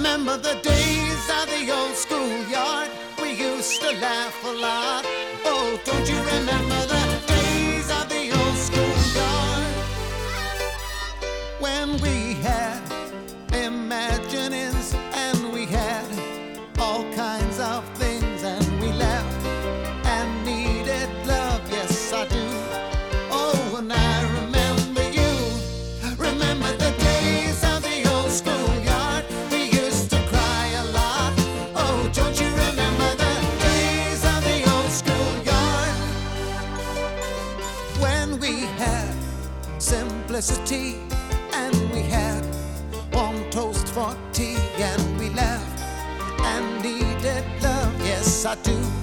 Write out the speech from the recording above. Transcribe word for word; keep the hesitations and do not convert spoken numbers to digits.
Remember the days of the old schoolyard? We used to laugh a lot. Oh, don't you remember the days of the old schoolyard? When we had imaginings and we had all kinds of things, and we laughed and needed love, yes I do. Oh, and I remember you. Remember the days of the old schoolyard? We used to cry a lot. Oh, don't you remember the days of the old schoolyard? When we had simplicity and we had warm toast for tea, and we laughed and needed love, yes I do.